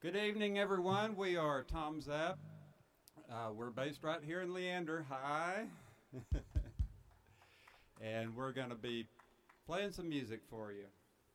Good evening, everyone. We are Tom Zapp. We're based right here in Leander. Hi. And we're going to be playing some music for you.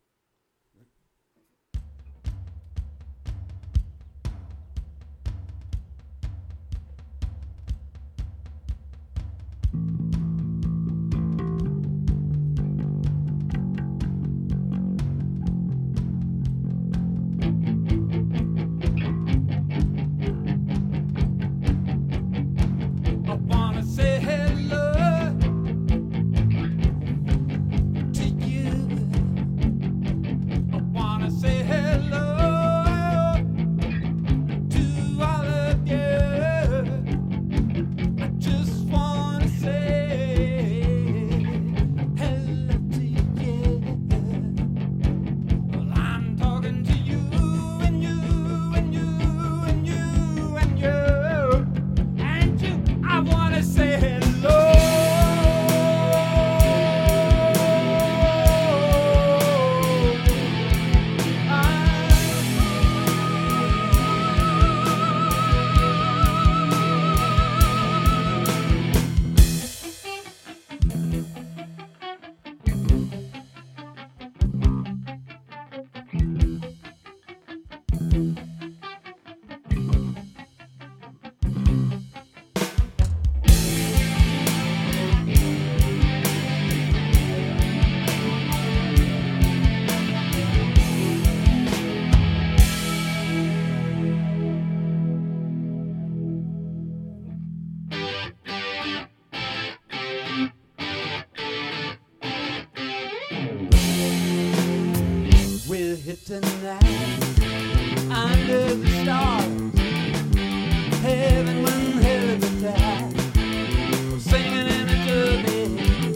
Tonight, under the stars, heaven when heaven died, singing in a journey,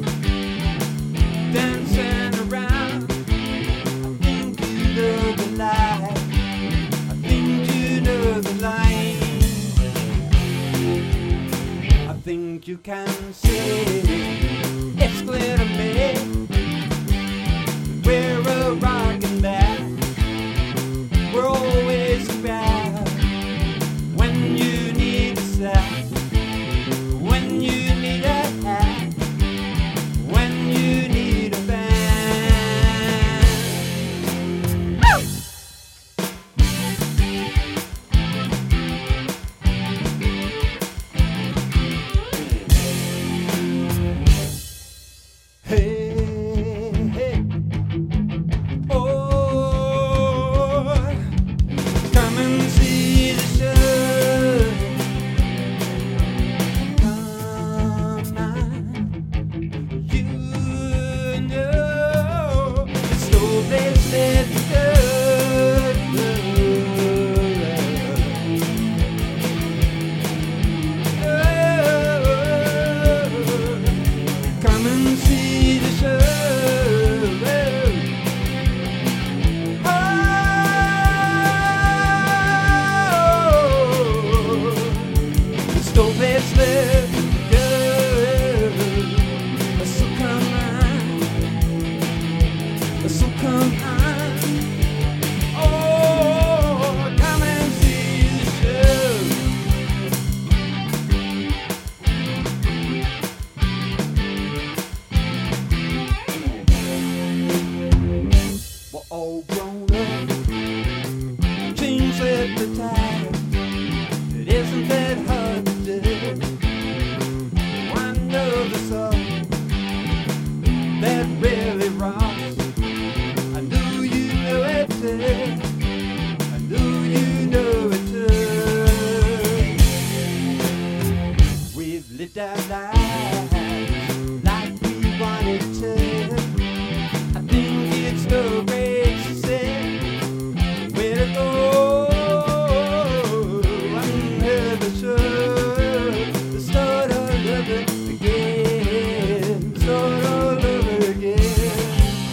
dancing around. I think you know the light, I think you know the line, I think you can see it's clear to me, we're a rockin' band. We're always around when you need a sign, when you need a hand, when you need a band. Woo! Hey, hey. Come and see the show. Come on, you know it's no place left to go. Come and see the show. No place left to go. So come on, so come on. Oh, come and see the show. We're all grown up, change at the time. It isn't that hard to do. One of the song that really rocks. I know you know it too. I know you know it too. We've lived our lives like we wanted to. I think it's no race to say where to go. Start all over again.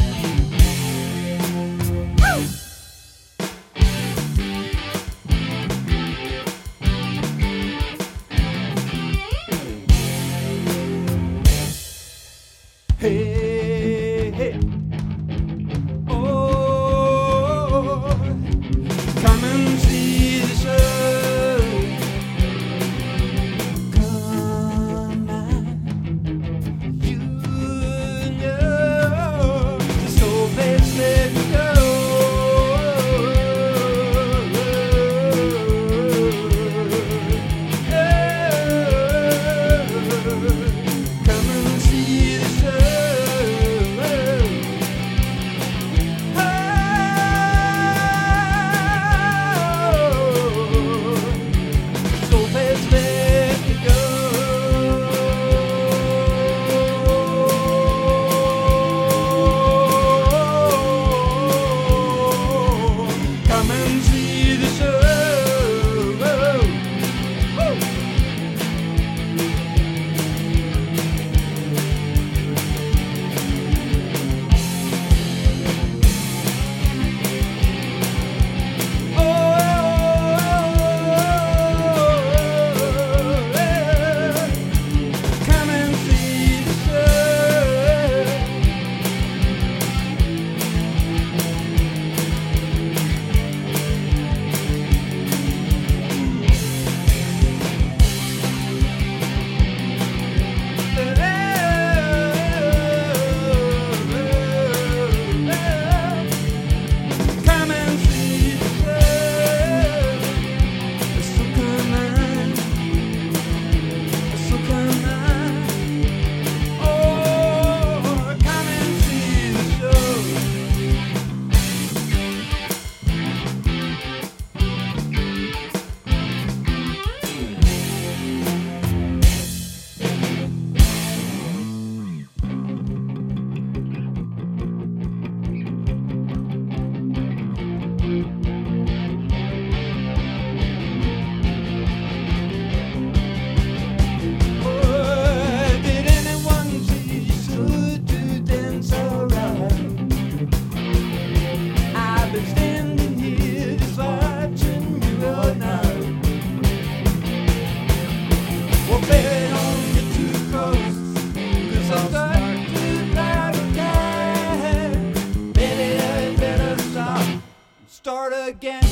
start again.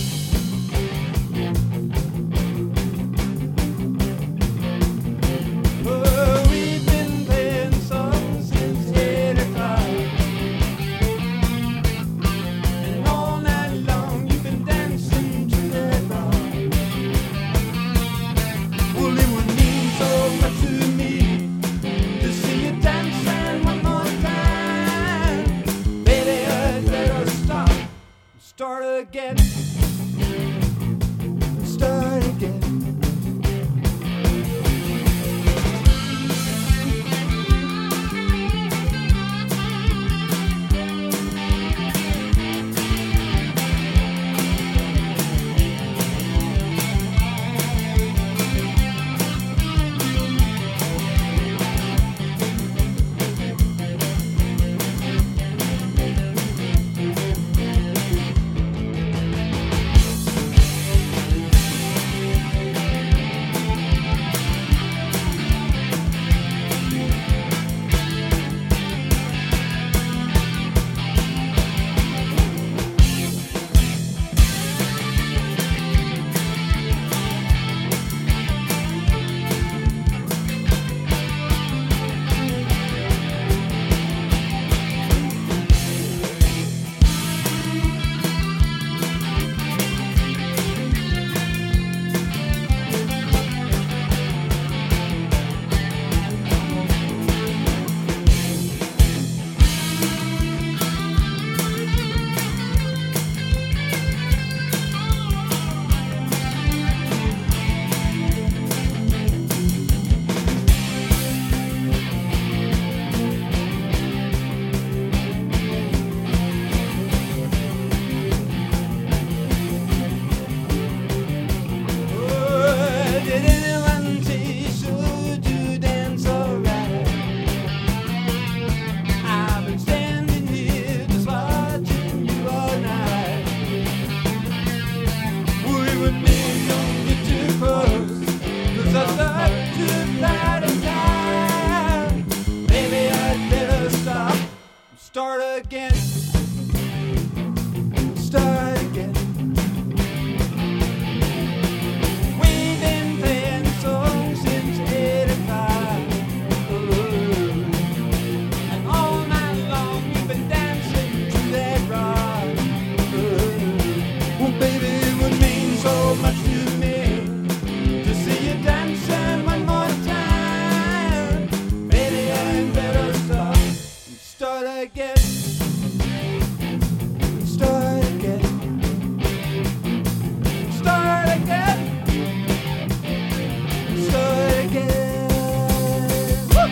Oh, we've been playing songs since 85, and all night long you've been dancing to that rock. Well, it would mean so much to me to see you dancing one more time. Baby, I'd better stop, start again, start again. Start again, start again. We've been playing songs since 85, and all night long you've been dancing to that rock. Well, baby, it would mean so much to me to see you dancing one more time. Baby, I'd better stop and start again. Start again. Start again. Start again. Woo!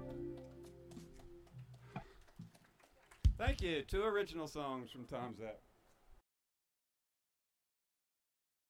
Thank you. 2 original songs from Tom Zapp.